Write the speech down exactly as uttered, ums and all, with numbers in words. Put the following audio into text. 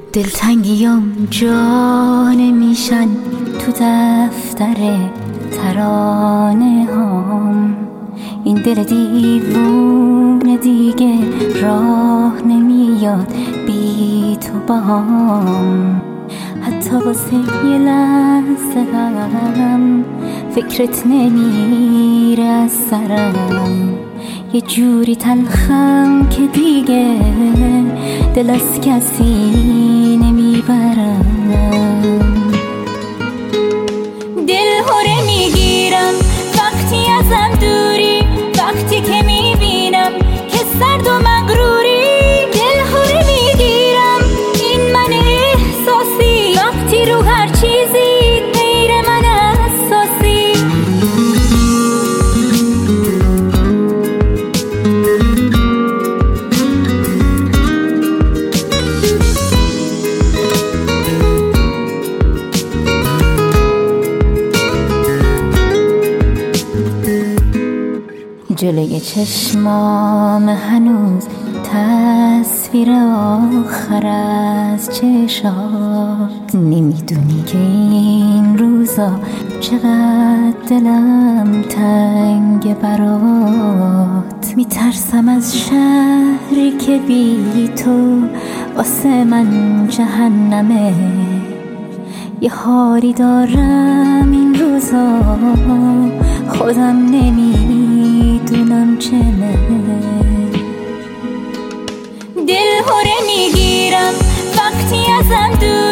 دلتنگیام جا نمیشن تو دفتر ترانه هام. این دل دیوونه دیگه راه نمیاد بی تو باهام. حتی واسه یه لحظه هم فکرت نمیره از سرم. یه جوری تلخم که دیگه دل از کسی نمیبرم. دل هره میگیرم وقتی ازم دوری، وقتی که میبینم که سرد و مغروری. دل هره میگیرم این من احساسی، وقتی رو هر چیزی غیر من اساسی. جلوی چشمام هنوز تصویر آخر از چشات. نمیدونی که این روزا چقدر دلم تنگ برات. میترسم از شهری که بی تو واسه من جهنمه. یه حالی دارم این روزا خودم نمیدونم چمه. دل هره میگیرم وقتی ازم دور